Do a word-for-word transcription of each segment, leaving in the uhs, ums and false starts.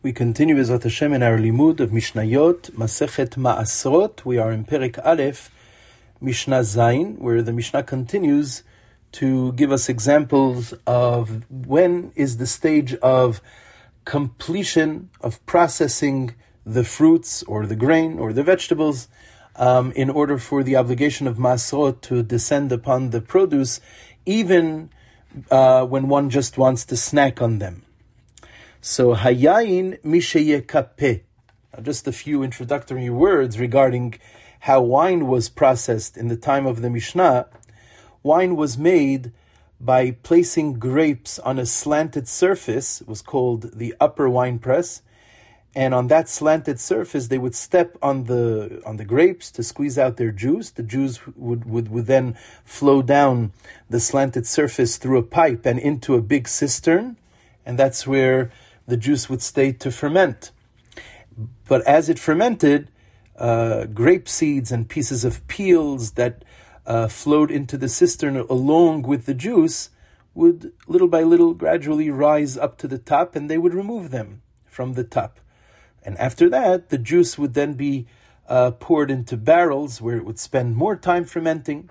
We continue Bezrat Hashem in our limud of Mishnayot, Masechet Ma'asrot. We are in Perek Aleph, Mishnah Zayin, where the Mishnah continues to give us examples of when is the stage of completion of processing the fruits or the grain or the vegetables um, in order for the obligation of Ma'asrot to descend upon the produce, even uh, when one just wants to snack on them. So, hayayin misheyekapeh. Just a few introductory words regarding how wine was processed in the time of the Mishnah. Wine was made by placing grapes on a slanted surface. It was called the upper wine press. And on that slanted surface, they would step on the on the grapes to squeeze out their juice. The juice would, would, would then flow down the slanted surface through a pipe and into a big cistern. And that's where the juice would stay to ferment. But as it fermented, uh, grape seeds and pieces of peels that uh, flowed into the cistern along with the juice would little by little gradually rise up to the top, and they would remove them from the top. And after that, the juice would then be uh, poured into barrels where it would spend more time fermenting.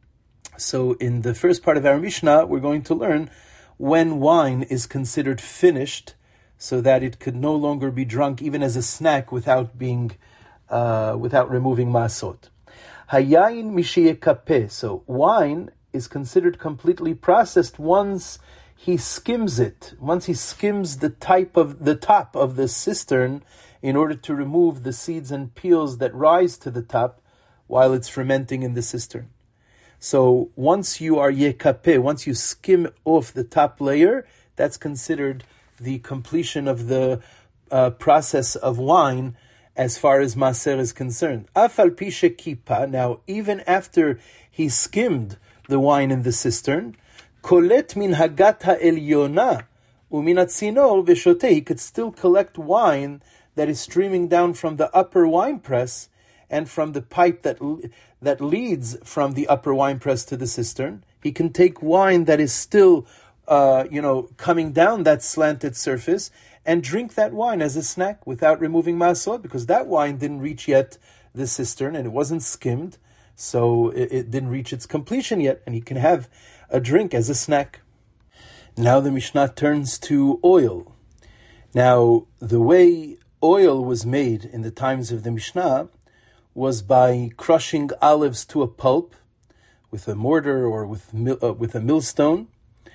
So in the first part of our Mishnah, we're going to learn when wine is considered finished, so that it could no longer be drunk even as a snack without being, uh, without removing masot. Hayayin mishiyekapeh. So wine is considered completely processed once he skims it, once he skims the type of the top of the cistern in order to remove the seeds and peels that rise to the top while it's fermenting in the cistern. So once you are yekapeh, once you skim off the top layer, that's considered the completion of the uh, process of wine as far as Maser is concerned. Afal pi shekipa, now even after he skimmed the wine in the cistern, kolet min hagat ha'elyona umin hatzinor v'shoteh, he could still collect wine that is streaming down from the upper wine press and from the pipe that that leads from the upper wine press to the cistern. He can take wine that is still Uh, you know, coming down that slanted surface and drink that wine as a snack without removing masot, because that wine didn't reach yet the cistern and it wasn't skimmed, so it, it didn't reach its completion yet, and he can have a drink as a snack. Now the Mishnah turns to oil. Now, the way oil was made in the times of the Mishnah was by crushing olives to a pulp with a mortar or with uh, with a millstone.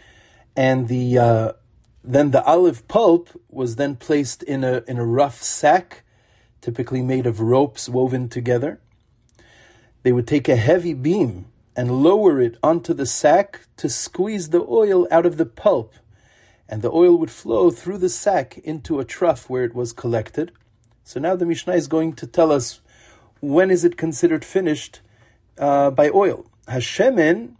And the uh, then the olive pulp was then placed in a in a rough sack, typically made of ropes woven together. They would take a heavy beam and lower it onto the sack to squeeze the oil out of the pulp, and the oil would flow through the sack into a trough where it was collected. So now the Mishnah is going to tell us when is it considered finished uh, by oil. Hashemen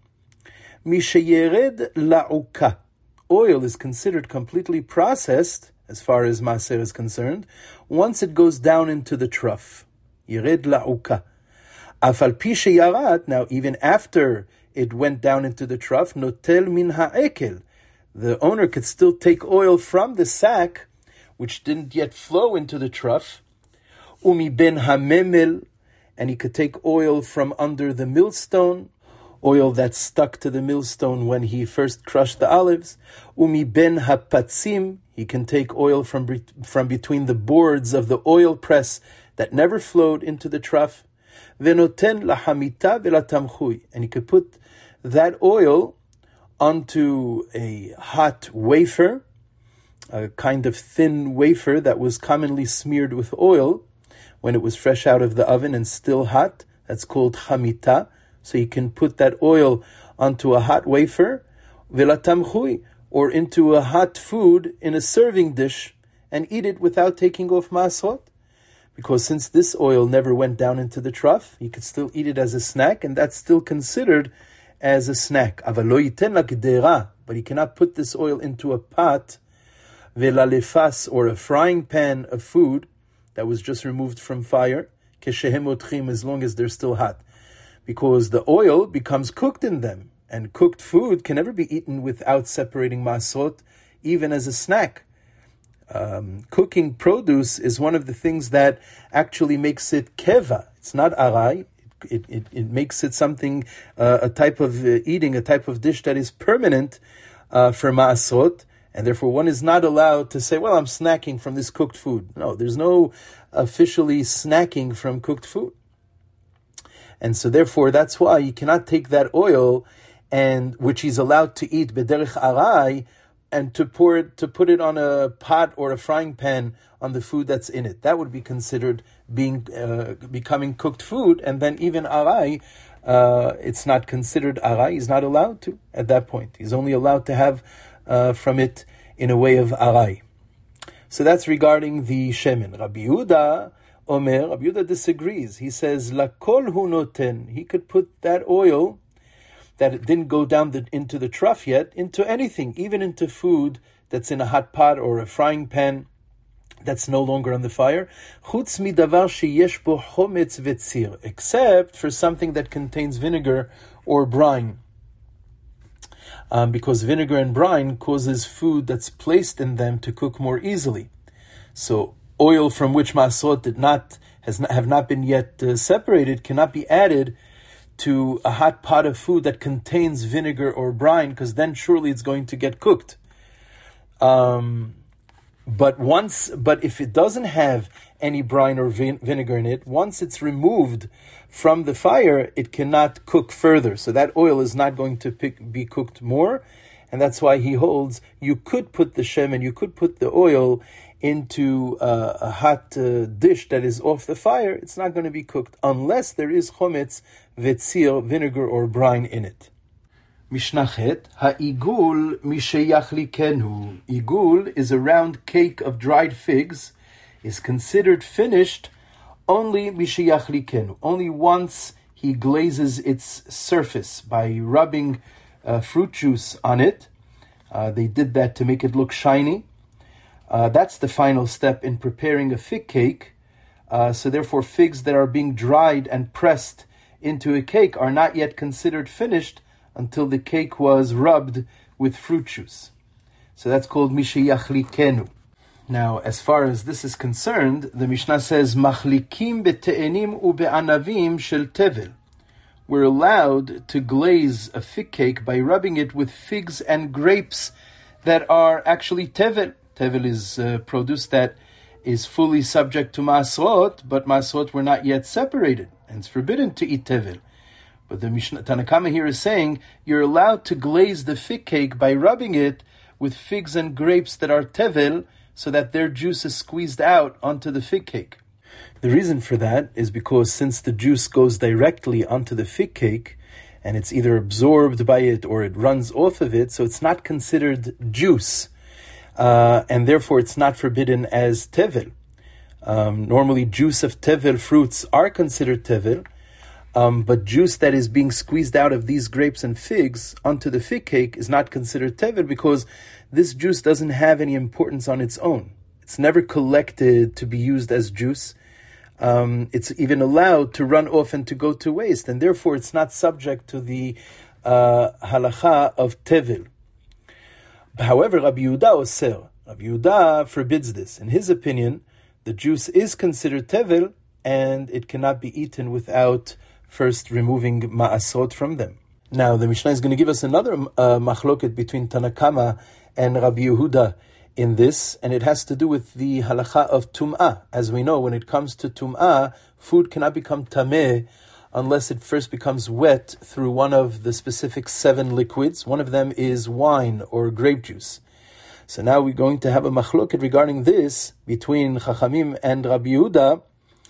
misheyered la'uka. Oil is considered completely processed, as far as Maser is concerned, once it goes down into the trough. Yered la'uka. Afal pi sheyarat, now even after it went down into the trough, notel min ha'ekel. The owner could still take oil from the sack, which didn't yet flow into the trough, umi ben hamemel, and he could take oil from under the millstone, oil that stuck to the millstone when he first crushed the olives. Umi ben hapatzim, he can take oil from from between the boards of the oil press that never flowed into the trough. Venoten lahamita velatamchui, and he could put that oil onto a hot wafer, a kind of thin wafer that was commonly smeared with oil when it was fresh out of the oven and still hot. That's called chamita. So you can put that oil onto a hot wafer, velatamchui, or into a hot food in a serving dish and eat it without taking off masot. Because since this oil never went down into the trough, you could still eat it as a snack, and that's still considered as a snack. But he cannot put this oil into a pot, velalefas, or a frying pan of food that was just removed from fire, as long as they're still hot. Because the oil becomes cooked in them, and cooked food can never be eaten without separating masot, even as a snack. Um, cooking produce is one of the things that actually makes it keva. It's not arai. It, it, it makes it something, uh, a type of uh, eating, a type of dish that is permanent uh, for ma'asot, and therefore one is not allowed to say, well, I'm snacking from this cooked food. No, there's no officially snacking from cooked food. And so therefore that's why you cannot take that oil, and which he's allowed to eat bederech arai, and to pour it, to put it on a pot or a frying pan on the food that's in it. That would be considered being uh, becoming cooked food, and then even arai, uh, it's not considered arai. He's not allowed to at that point. He's only allowed to have uh, from it in a way of arai. So that's regarding the shemen. Rabbi Yehuda Omer, Rabbi Yehuda disagrees. He says, lakol hu noten. He could put that oil that it didn't go down the, into the trough yet, into anything, even into food that's in a hot pot or a frying pan that's no longer on the fire. Chutz midavar sheyesh bo chometz vetzir, except for something that contains vinegar or brine. Um, because vinegar and brine causes food that's placed in them to cook more easily. So oil from which masot did not has not, have not been yet uh, separated cannot be added to a hot pot of food that contains vinegar or brine, because then surely it's going to get cooked. Um, but once, but if it doesn't have any brine or vin- vinegar in it, once it's removed from the fire, it cannot cook further. So that oil is not going to pick, be cooked more, and that's why he holds you could put the shemen, you could put the oil into uh, a hot uh, dish that is off the fire. It's not going to be cooked unless there is chometz vetzir, vinegar or brine in it. Mishnah Chet, ha'igul misheyachlikenu. Igul is a round cake of dried figs, is considered finished only misheyachlikenu, only once he glazes its surface by rubbing uh, fruit juice on it. Uh, they did that to make it look shiny. Uh, that's the final step in preparing a fig cake. Uh, so therefore, figs that are being dried and pressed into a cake are not yet considered finished until the cake was rubbed with fruit juice. So that's called misheyachlikenu. Now, as far as this is concerned, the Mishnah says, machlikim bete'enim ube'anavim shel tevel. We're allowed to glaze a fig cake by rubbing it with figs and grapes that are actually tevel. Tevel is uh, produce that is fully subject to masrot, but masrot were not yet separated, and it's forbidden to eat tevel. But the Mishnah Tanna Kama here is saying you're allowed to glaze the fig cake by rubbing it with figs and grapes that are tevel, so that their juice is squeezed out onto the fig cake. The reason for that is because since the juice goes directly onto the fig cake, and it's either absorbed by it or it runs off of it, so it's not considered juice. Uh, and therefore it's not forbidden as tevel. Um, normally juice of tevel fruits are considered tevel, um, but juice that is being squeezed out of these grapes and figs onto the fig cake is not considered tevel, because this juice doesn't have any importance on its own. It's never collected to be used as juice. Um, it's even allowed to run off and to go to waste, and therefore it's not subject to the uh, halacha of tevel. However, Rabbi Yehuda oser, Rabbi Yehuda forbids this. In his opinion, the juice is considered tevel, and it cannot be eaten without first removing ma'asot from them. Now, the Mishnah is going to give us another uh, machloket between Tanna Kama and Rabbi Yehuda in this, and it has to do with the halacha of tum'ah. As we know, when it comes to tum'ah, food cannot become tameh unless it first becomes wet through one of the specific seven liquids. One of them is wine or grape juice. So now we're going to have a machloket regarding this between Chachamim and Rabbi Yehuda,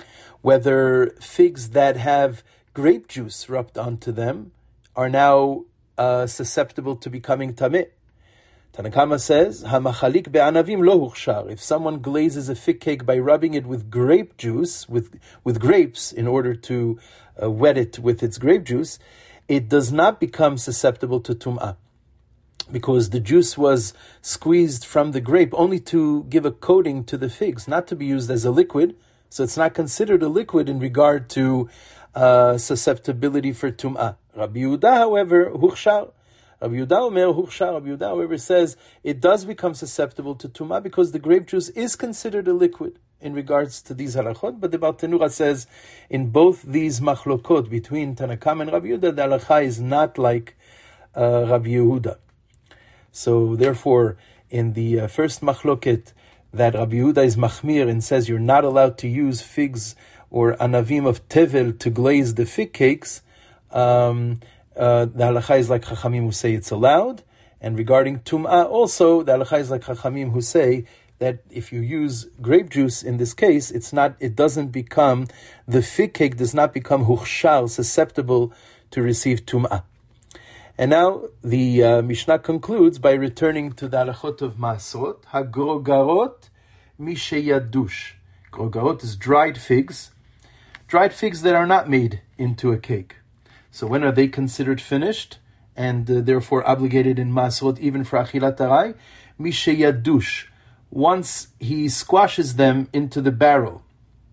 whether figs that have grape juice rubbed onto them are now uh, susceptible to becoming tameh. Tanna Kama says, "Hamachalik be'anavim lo huchshar." If someone glazes a fig cake by rubbing it with grape juice, with with grapes, in order to uh, wet it with its grape juice, it does not become susceptible to tum'ah, because the juice was squeezed from the grape only to give a coating to the figs, not to be used as a liquid. So it's not considered a liquid in regard to uh, susceptibility for tum'ah. Rabbi Yehuda, however, huchshar. Rabbi Yehuda Omer Huchshar. Rabbi Yehuda, however, says it does become susceptible to Tumah because the grape juice is considered a liquid in regards to these halachot. But the Bartenura says in both these machlokot between Tanakam and Rabbi Yehuda, the halacha is not like uh, Rabbi Yehuda. So therefore, in the uh, first machloket, that Rabbi Yehuda is machmir and says you're not allowed to use figs or anavim of tevel to glaze the fig cakes, um, uh, the halacha is like Chachamim who say it's allowed. And regarding Tum'ah also, the halacha is like Chachamim who say that if you use grape juice in this case, it's not, it doesn't become, the fig cake does not become huchshar, susceptible to receive Tum'ah. And now the uh, Mishnah concludes by returning to the halachot of Maasrot. Hagrogarot misheyadush. Grogarot is dried figs. Dried figs that are not made into a cake. So when are they considered finished and uh, therefore obligated in Maasrot even for Achilat Arai? Misheyadush. Once he squashes them into the barrel.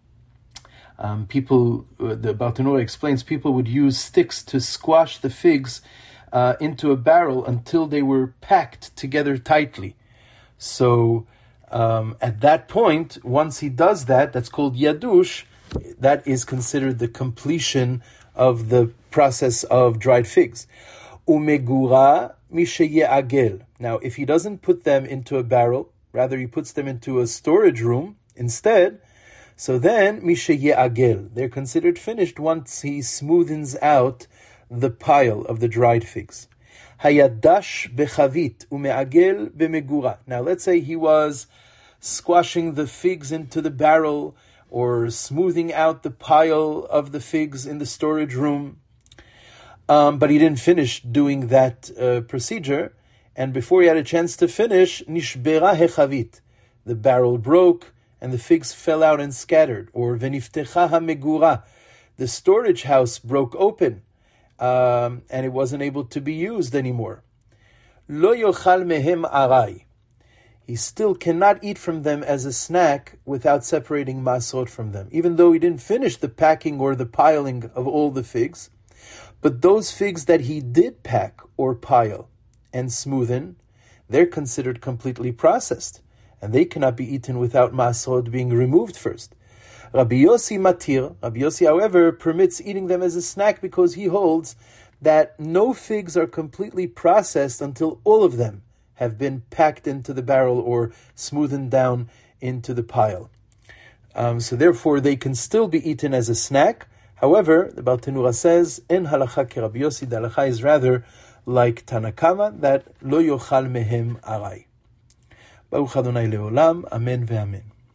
Um, people, uh, the Bartenura explains, people would use sticks to squash the figs Uh, into a barrel until they were packed together tightly. So um, at that point, once he does that, that's called yadush, that is considered the completion of the process of dried figs. Umegura misheyeagel. Now, if he doesn't put them into a barrel, rather he puts them into a storage room instead, so then misheyeagel, they're considered finished once he smoothens out the pile of the dried figs. Hayadash bechavit umeagel bemegura. Now let's say he was squashing the figs into the barrel or smoothing out the pile of the figs in the storage room, um, but he didn't finish doing that uh, procedure, and before he had a chance to finish, nishbera hechavit, the barrel broke and the figs fell out and scattered, or veniftecha hamegura, the storage house broke open, Um, and it wasn't able to be used anymore. Lo yochal mehem arai. He still cannot eat from them as a snack without separating masrot from them, even though he didn't finish the packing or the piling of all the figs. But those figs that he did pack or pile and smoothen, they're considered completely processed, and they cannot be eaten without masrot being removed first. Rabbi Yossi matir. Rabbi Yossi, however, permits eating them as a snack because he holds that no figs are completely processed until all of them have been packed into the barrel or smoothened down into the pile. Um, so therefore, they can still be eaten as a snack. However, the Bartenura says, En halacha ke Rabbi Yossi, the halacha is rather like Tanakama, that lo yochal mehem arai. Baruch Adonai leolam, amen ve'amen.